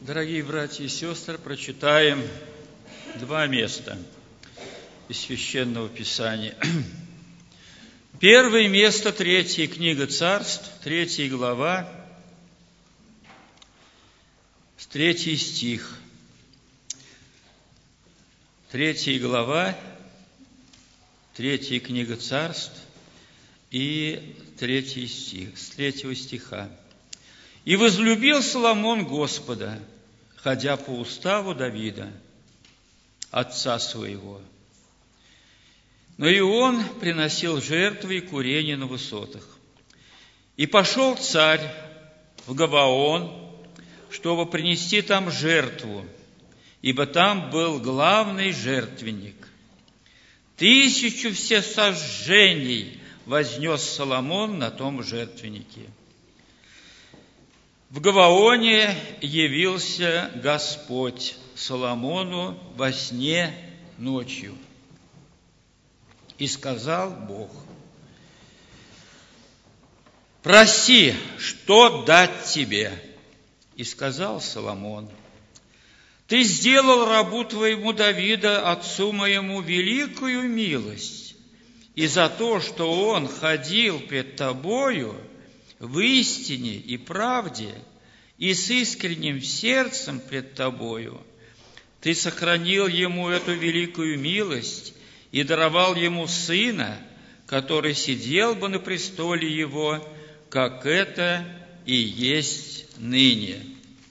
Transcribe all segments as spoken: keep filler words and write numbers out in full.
Дорогие братья и сестры, прочитаем два места из Священного Писания. Первое место, третья книга Царств, третья глава, третий стих. Третья глава, третья книга Царств и третий стих, с третьего стиха. «И возлюбил Соломон Господа, ходя по уставу Давида, отца своего. Но и он приносил жертвы и курение на высотах. И пошел царь в Гаваон, чтобы принести там жертву, ибо там был главный жертвенник. Тысячу всесожжений вознес Соломон на том жертвеннике. В Гаваоне явился Господь Соломону во сне ночью. И сказал Бог: проси, что дать тебе. И сказал Соломон: ты сделал рабу твоему Давида, отцу моему, великую милость, и за то, что он ходил пред тобою в истине и правде, и с искренним сердцем пред тобою, ты сохранил ему эту великую милость и даровал ему сына, который сидел бы на престоле его, как это и есть ныне.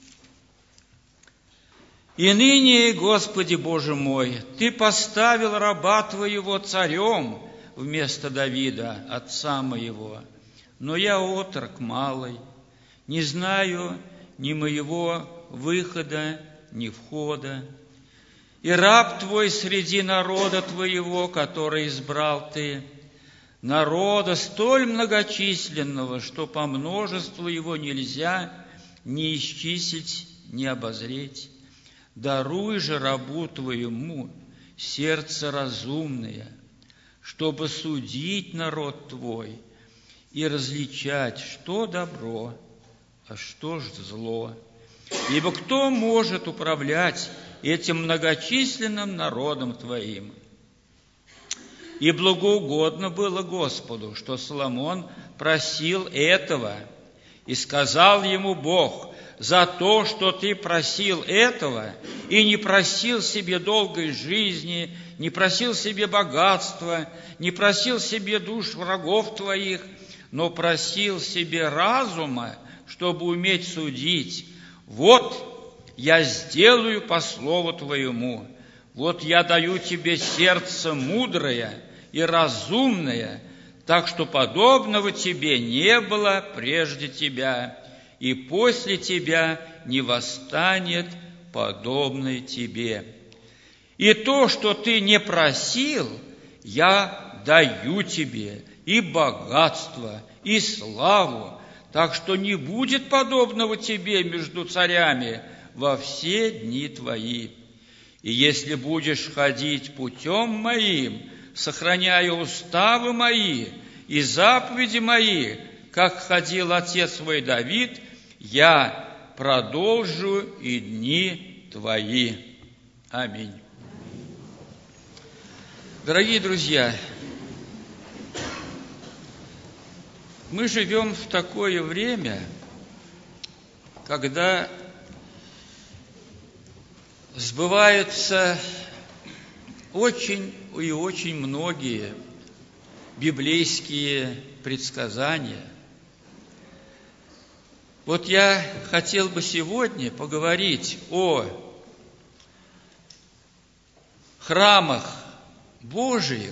И ныне, Господи Боже мой, ты поставил раба твоего царем вместо Давида, отца моего. Но я отрок малый, не знаю ни моего выхода, ни входа. И раб твой среди народа твоего, который избрал ты, народа столь многочисленного, что по множеству его нельзя ни исчислить, ни обозреть. Даруй же рабу твоему сердце разумное, чтобы судить народ твой и различать, что добро, а что ж зло. Ибо кто может управлять этим многочисленным народом твоим? И благоугодно было Господу, что Соломон просил этого, и сказал ему Бог: за то, что ты просил этого, и не просил себе долгой жизни, не просил себе богатства, не просил себе душ врагов твоих, но просил себе разума, чтобы уметь судить. Вот я сделаю по слову твоему, вот я даю тебе сердце мудрое и разумное, так что подобного тебе не было прежде тебя, и после тебя не восстанет подобный тебе. И то, что ты не просил, я даю тебе, и богатство, и славу, так что не будет подобного тебе между царями во все дни твои. И если будешь ходить путем моим, сохраняя уставы мои и заповеди мои, как ходил отец твой Давид, я продолжу и дни твои. Аминь. Дорогие друзья, мы живем в такое время, когда сбываются очень и очень многие библейские предсказания. Вот я хотел бы сегодня поговорить о храмах Божиих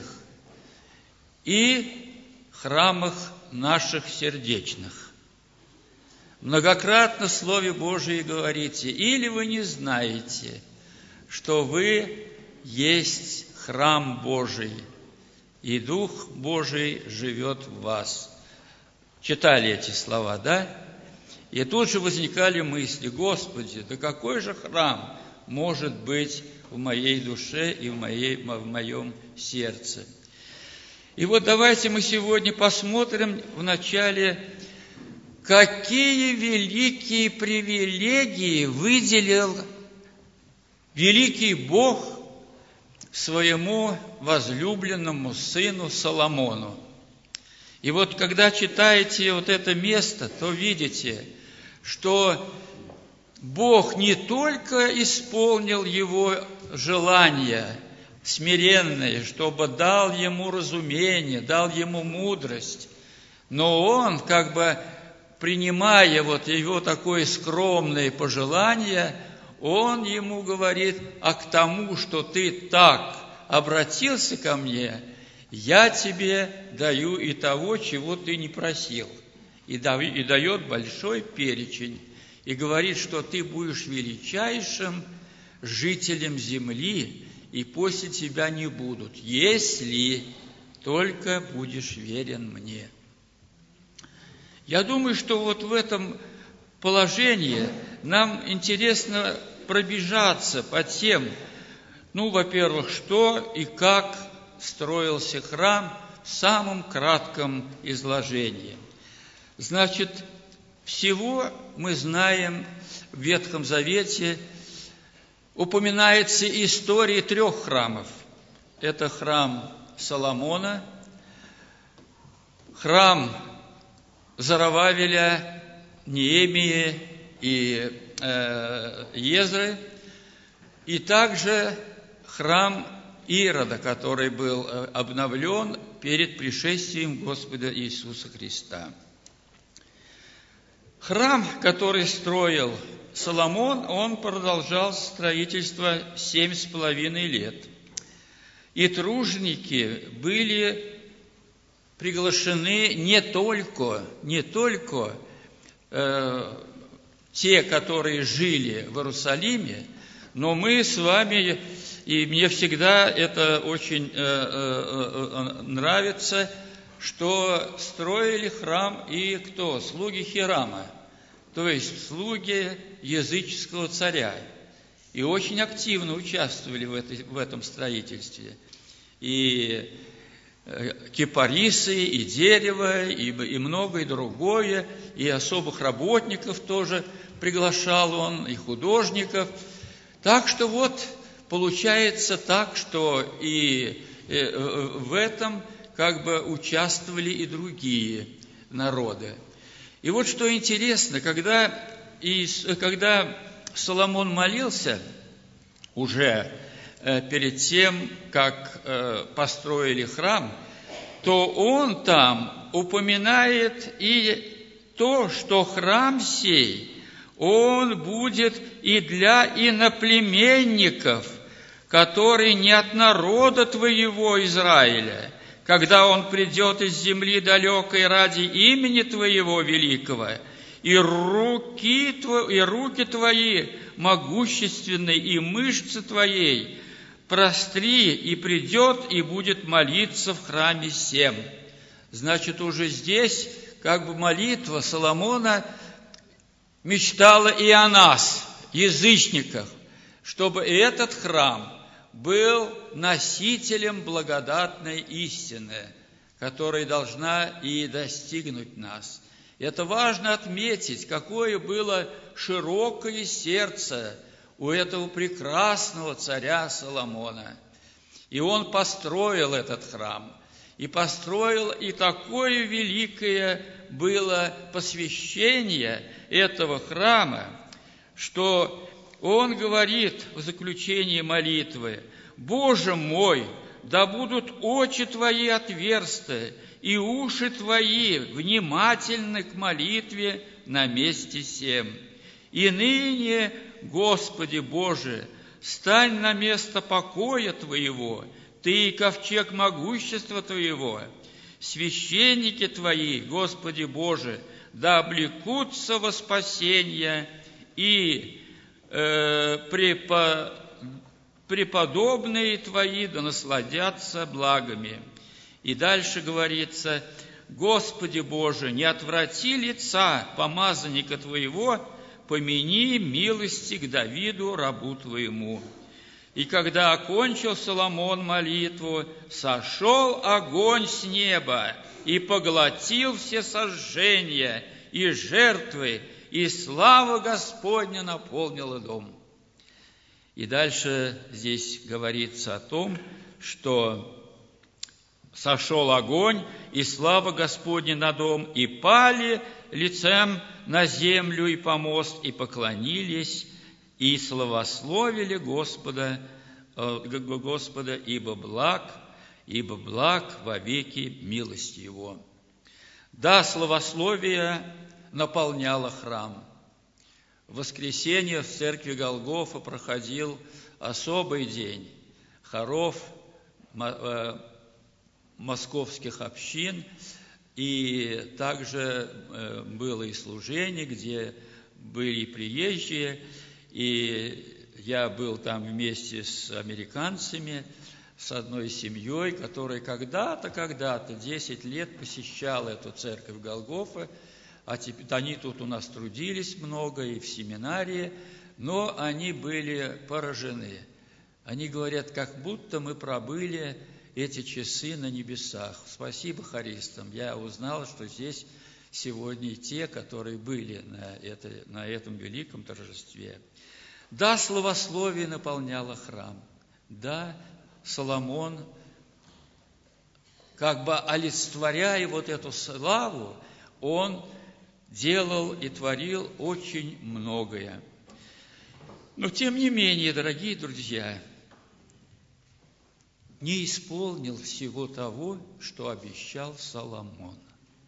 и храмах наших сердечных. Многократно в Слове Божие говорите: или вы не знаете, что вы есть храм Божий, и Дух Божий живет в вас. Читали эти слова, да? И тут же возникали мысли: Господи, да какой же храм может быть в моей душе и в, моей, в моем сердце? И вот давайте мы сегодня посмотрим вначале, какие великие привилегии выделил великий Бог своему возлюбленному сыну Соломону. И вот когда читаете вот это место, то видите, что Бог не только исполнил его желания смиренные, чтобы дал ему разумение, дал ему мудрость, но он, как бы принимая вот его такое скромное пожелание, он ему говорит: а к тому, что ты так обратился ко мне, я тебе даю и того, чего ты не просил. И дает большой перечень. И говорит, что ты будешь величайшим жителем земли, и после тебя не будут, если только будешь верен мне. Я думаю, что вот в этом положении нам интересно пробежаться по тем, ну, во-первых, что и как строился храм в самом кратком изложении. Значит, всего мы знаем, в Ветхом Завете упоминается история трех храмов. Это храм Соломона, храм Зоровавеля, Неемии и э, Езры, и также храм Ирода, который был обновлен перед пришествием Господа Иисуса Христа. Храм, который строил Соломон, он продолжал строительство семь с половиной лет. И труженики были приглашены не только, не только э, те, которые жили в Иерусалиме, но мы с вами, и мне всегда это очень э, э, нравится, что строили храм и кто? Слуги Хирама, то есть слуги языческого царя. И очень активно участвовали в, этой, в этом строительстве. И кипарисы, и дерево, и, и многое другое, и особых работников тоже приглашал он, и художников. Так что вот получается так, что и в этом как бы участвовали и другие народы. И вот что интересно, когда, и, когда Соломон молился уже перед тем, как построили храм, то он там упоминает и то, что храм сей, он будет и для иноплеменников, которые не от народа твоего Израиля, когда он придет из земли далекой ради имени твоего великого, и руки, и руки твои могущественные, и мышцы твоей простри, и придет, и будет молиться в храме сем. Значит, уже здесь как бы молитва Соломона мечтала и о нас, язычниках, чтобы этот храм был носителем благодатной истины, которая должна и достигнуть нас. Это важно отметить, какое было широкое сердце у этого прекрасного царя Соломона. И он построил этот храм, и построил, и такое великое было посвящение этого храма, что он говорит в заключении молитвы: «Боже мой, да будут очи Твои отверсты, и уши Твои внимательны к молитве на месте сем. И ныне, Господи Боже, стань на место покоя Твоего, Ты и ковчег могущества Твоего. Священники Твои, Господи Боже, да облекутся во спасение, и э, препо, преподобные Твои да насладятся благами». И дальше говорится: «Господи Боже, не отврати лица помазанника Твоего, помяни милости к Давиду, рабу Твоему». И когда окончил Соломон молитву, сошел огонь с неба и поглотил все сожжения, и жертвы, и слава Господня наполнила дом». И дальше здесь говорится о том, что сошел огонь, и слава Господня на дом, и пали лицем на землю и помост, и поклонились, и славословили Господа, Господа, ибо благ, ибо благ вовеки милость Его. Да, славословие наполняло храм. В воскресенье в церкви Голгофа проходил особый день хоров московских общин, и также было и служение, где были и приезжие, и я был там вместе с американцами, с одной семьей, которая когда-то, когда-то, десять лет посещала эту церковь Голгофа, а теперь они тут у нас трудились много и в семинарии, но они были поражены. Они говорят, как будто мы пробыли эти часы на небесах. Спасибо хористам. Я узнал, что здесь сегодня и те, которые были на, это, на этом великом торжестве. Да, славословие наполняло храм. Да, Соломон, как бы олицетворяя вот эту славу, он делал и творил очень многое. Но, тем не менее, дорогие друзья, не исполнил всего того, что обещал Соломон.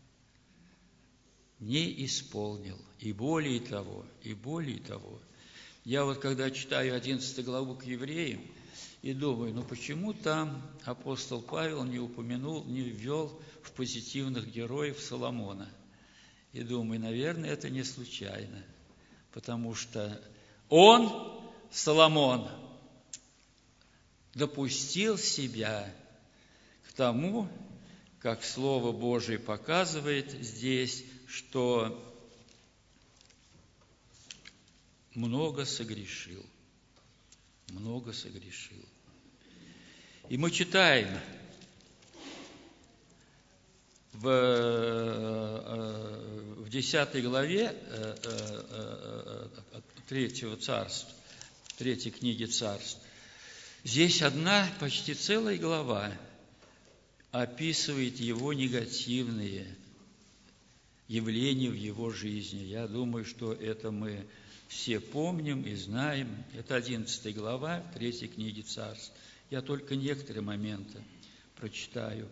Не исполнил. И более того, и более того. Я вот, когда читаю одиннадцатую главу к евреям, и думаю, ну почему там апостол Павел не упомянул, не ввел в позитивных героев Соломона? И думаю, наверное, это не случайно, потому что он, Соломон, допустил себя к тому, как Слово Божие показывает здесь, что много согрешил. Много согрешил. И мы читаем в, в десятой главе третьего царства, третьей книги царств. Здесь одна, почти целая глава описывает его негативные явления в его жизни. Я думаю, что это мы все помним и знаем. Это одиннадцатая глава третьей книги царств. Я только некоторые моменты прочитаю.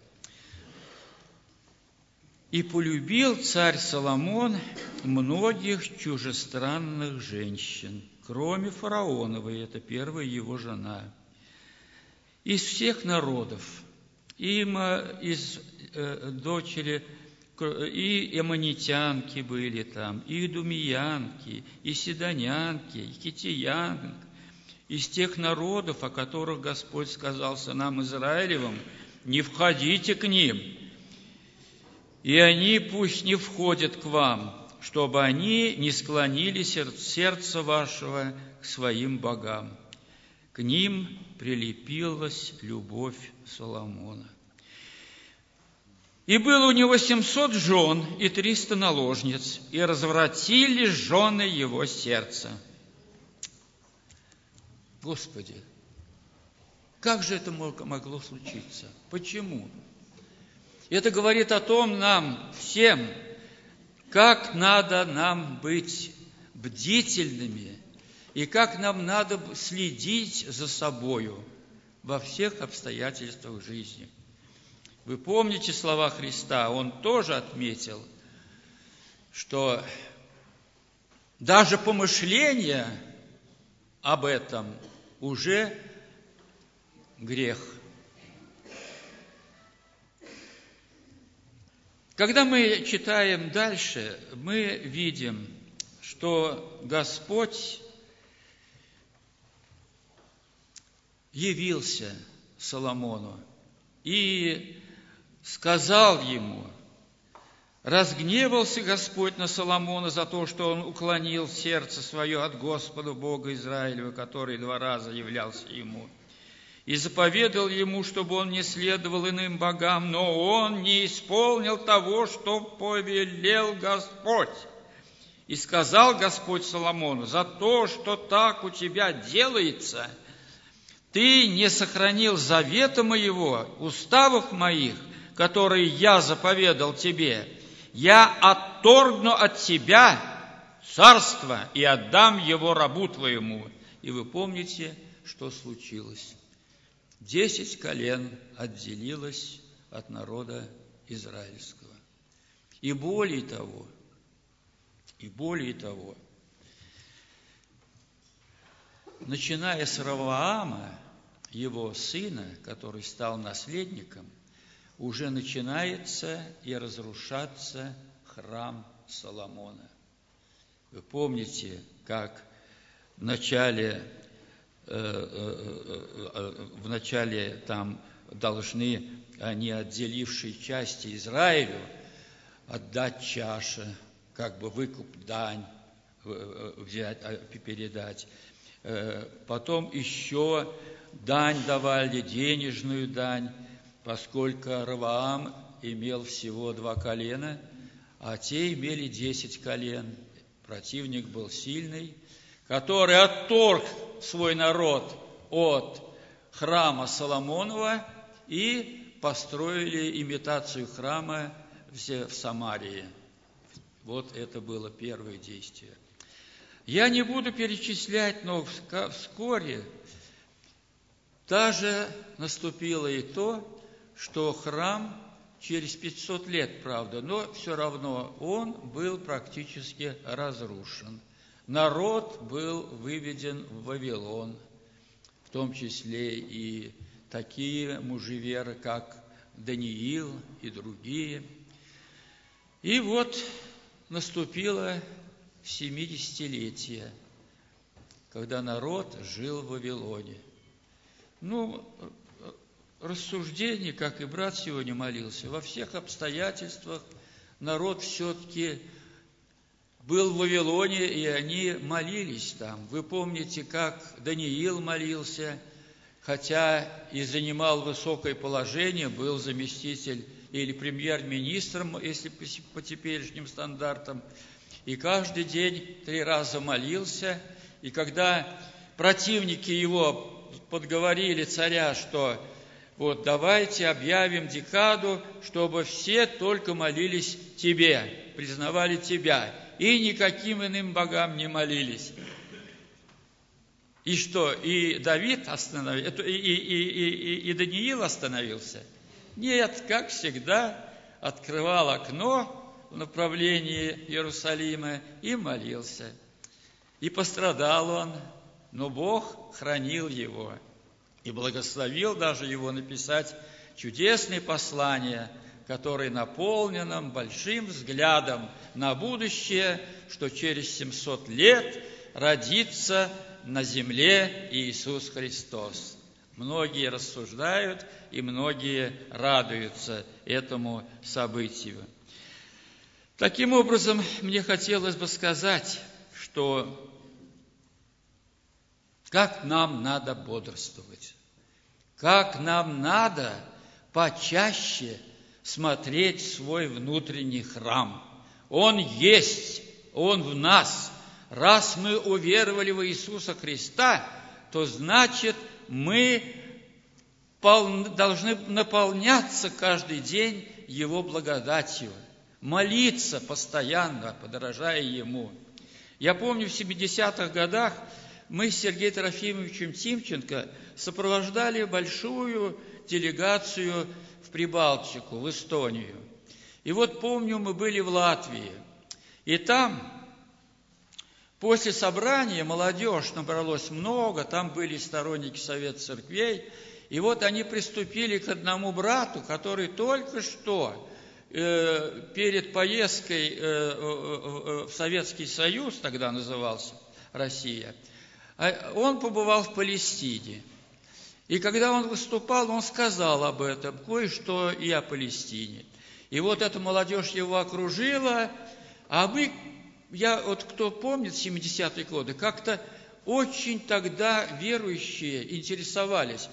«И полюбил царь Соломон многих чужестранных женщин, кроме фараоновой, это первая его жена, из всех народов, и из э, дочери, и аммонитянки были там, и идумеянки, и сидонянки, и хиттеянки, из тех народов, о которых Господь сказал сынам Израилевым, не входите к ним, и они пусть не входят к вам, чтобы они не склонили сердце вашего к своим богам. К ним прилепилась любовь Соломона. И было у него семьсот жен и триста наложниц, и развратили жены его сердца». Господи, как же это могло случиться? Почему? Это говорит о том нам всем, как надо нам быть бдительными и как нам надо следить за собою во всех обстоятельствах жизни. Вы помните слова Христа? Он тоже отметил, что даже помышление об этом уже грех. Когда мы читаем дальше, мы видим, что Господь явился Соломону и сказал ему: разгневался Господь на Соломона за то, что он уклонил сердце свое от Господа Бога Израилева, который два раза являлся ему. и заповедал ему, чтобы он не следовал иным богам, но он не исполнил того, что повелел Господь. И сказал Господь Соломону: за то, что так у тебя делается, ты не сохранил завета моего, уставов моих, которые я заповедал тебе, я отторгну от тебя царство и отдам его рабу твоему. И вы помните, что случилось. Десять колен отделилось от народа израильского. И более того, и более того, начиная с Ровоама, его сына, который стал наследником, уже начинается и разрушаться храм Соломона. Вы помните, как в начале, в начале там должны они, отделившие части Израилю, отдать чаши, как бы выкуп, дань взять, передать. Потом еще дань давали, денежную дань, поскольку Ровоам имел всего два колена, а те имели десять колен. Противник был сильный, который отторг свой народ от храма Соломонова и построили имитацию храма в Самарии. Вот это было первое действие. Я не буду перечислять, но вскоре даже наступило и то, что храм через пятьсот лет, правда, но все равно он был практически разрушен. Народ был выведен в Вавилон, в том числе и такие мужи веры, как Даниил и другие. И вот наступило семидесятилетие, когда народ жил в Вавилоне. Ну, рассуждение, как и брат сегодня молился, во всех обстоятельствах народ все-таки был в Вавилоне, и они молились там. Вы помните, как Даниил молился, хотя и занимал высокое положение, был заместитель или премьер-министром, если по теперешним стандартам, и каждый день три раза молился, и когда противники его подговорили царя, что вот давайте объявим декаду, чтобы все только молились тебе, признавали тебя, и никаким иным богам не молились. И что, и Давид остановился, и, и, и, и, и Даниил остановился? Нет, как всегда, открывал окно в направлении Иерусалима и молился. И пострадал он, но Бог хранил его и благословил даже его написать чудесные послания, которые наполнены нам большим взглядом на будущее, что через семьсот лет родится на земле Иисус Христос. Многие рассуждают и многие радуются этому событию. Таким образом, мне хотелось бы сказать, что как нам надо бодрствовать, как нам надо почаще смотреть в свой внутренний храм. Он есть, Он в нас. Раз мы уверовали в Иисуса Христа, то значит мы должны наполняться каждый день Его благодатью, молиться постоянно, подражая Ему. Я помню, в семидесятых годах мы с Сергеем Трофимовичем Тимченко сопровождали большую делегацию в Прибалтику, в Эстонию. И вот помню, мы были в Латвии, и там после собрания молодежь набралось много, там были сторонники Совета Церквей, и вот они приступили к одному брату, который только что э, перед поездкой э, э, в Советский Союз, тогда назывался Россия, он побывал в Палестине. И когда он выступал, он сказал об этом, кое-что и о Палестине. И вот эта молодежь его окружила, а мы, я вот кто помнит семидесятые годы, как-то очень тогда верующие интересовались,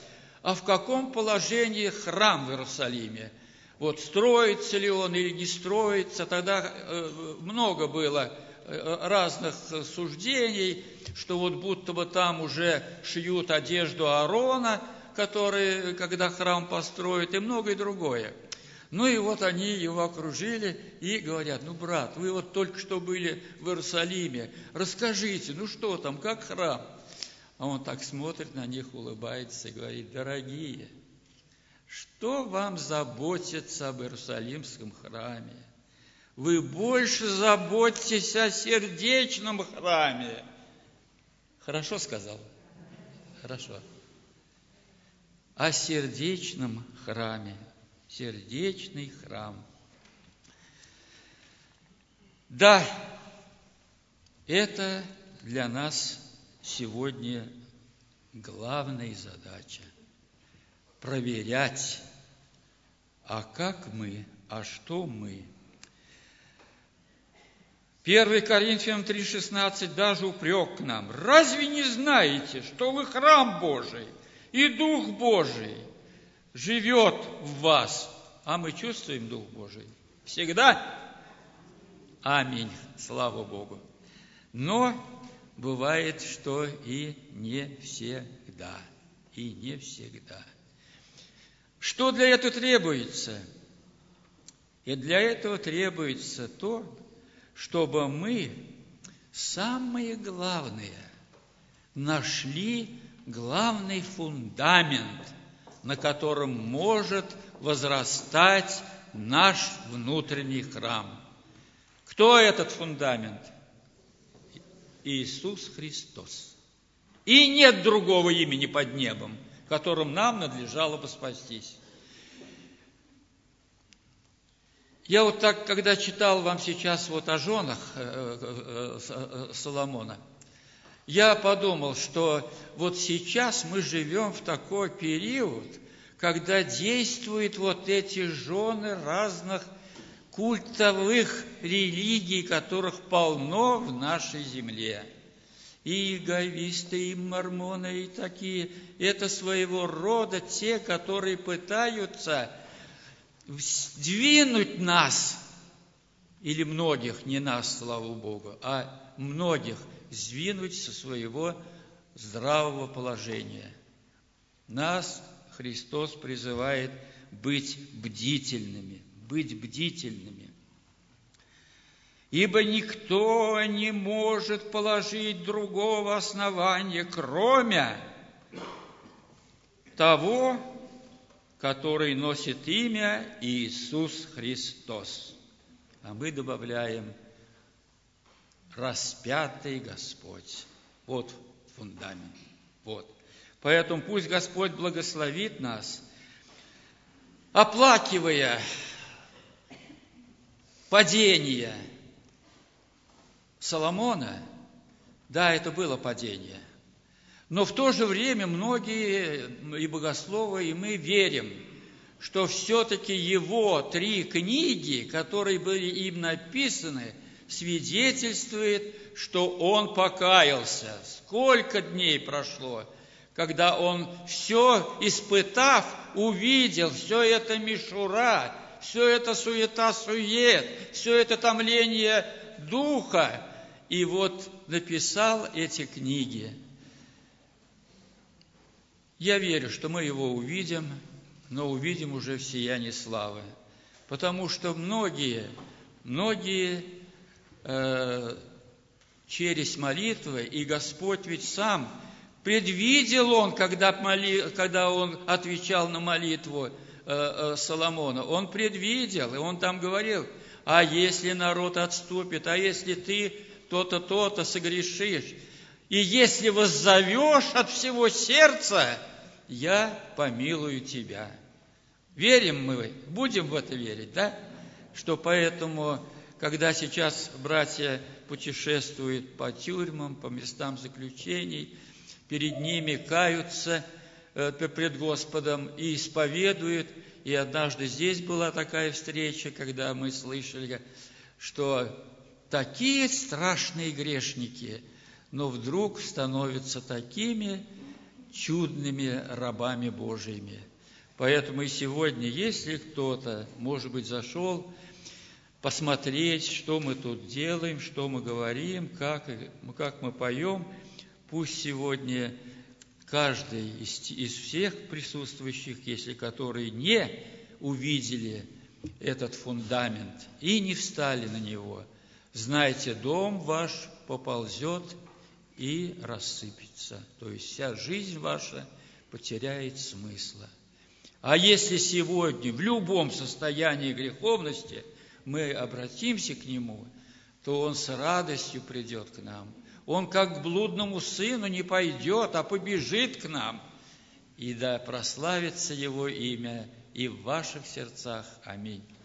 а в каком положении храм в Иерусалиме. Вот строится ли он или не строится. Тогда много было разных суждений, что вот будто бы там уже шьют одежду Аарона, который, когда храм построит, и многое другое. Ну и вот они его окружили и говорят: ну, брат, вы вот только что были в Иерусалиме, расскажите, ну что там, как храм? А он так смотрит на них, улыбается и говорит: дорогие, что вам заботиться об Иерусалимском храме? Вы больше заботьтесь о сердечном храме. Хорошо сказал? Хорошо. О сердечном храме. Сердечный храм. Да, это для нас сегодня главная задача. Проверять, а как мы, а что мы. первое Коринфянам три шестнадцать даже упрек к нам. Разве не знаете, что вы храм Божий, и Дух Божий живет в вас? А мы чувствуем Дух Божий всегда? Аминь, слава Богу. Но бывает, что и не всегда, и не всегда. Что для этого требуется? И для этого требуется то, чтобы мы, самое главное, нашли главный фундамент, на котором может возрастать наш внутренний храм. Кто этот фундамент? Иисус Христос. И нет другого имени под небом, которым нам надлежало бы спастись. Я вот так, когда читал вам сейчас вот о женах Соломона, я подумал, что вот сейчас мы живем в такой период, когда действуют вот эти жены разных культовых религий, которых полно в нашей земле. И иеговисты, и мормоны, и такие. Это своего рода те, которые пытаются сдвинуть нас, или многих, не нас, слава Богу, а многих сдвинуть со своего здравого положения. Нас Христос призывает быть бдительными, быть бдительными. Ибо никто не может положить другого основания, кроме того, который носит имя Иисус Христос. А мы добавляем: распятый Господь. Вот фундамент. Вот. Поэтому пусть Господь благословит нас, оплакивая падение Соломона. Да, это было падение. Но в то же время многие и богословы, и мы верим, что все-таки его три книги, которые были им написаны, свидетельствует, что он покаялся. Сколько дней прошло, когда он все испытав, увидел, все это мишура, все это суета-сует, все это томление духа, и вот написал эти книги. Я верю, что мы его увидим, но увидим уже в сиянии славы, потому что многие, многие э, через молитвы, и Господь ведь сам предвидел он, когда, моли, когда он отвечал на молитву э, э, Соломона, он предвидел, и он там говорил: а если народ отступит, а если ты то-то, то-то согрешишь, и если воззовешь от всего сердца, я помилую тебя. Верим мы, будем в это верить, да? Что поэтому, когда сейчас братья путешествуют по тюрьмам, по местам заключений, перед ними каются пред Господом и исповедуют. И однажды здесь была такая встреча, когда мы слышали, что такие страшные грешники, но вдруг становятся такими чудными рабами Божьими. Поэтому и сегодня, если кто-то, может быть, зашел посмотреть, что мы тут делаем, что мы говорим, как, как мы поем, пусть сегодня каждый из, из всех присутствующих, если которые не увидели этот фундамент и не встали на него, знайте, дом ваш поползет и рассыпется. То есть вся жизнь ваша потеряет смысла. А если сегодня в любом состоянии греховности мы обратимся к Нему, то Он с радостью придет к нам. Он как к блудному сыну не пойдет, а побежит к нам. И да прославится Его имя и в ваших сердцах. Аминь.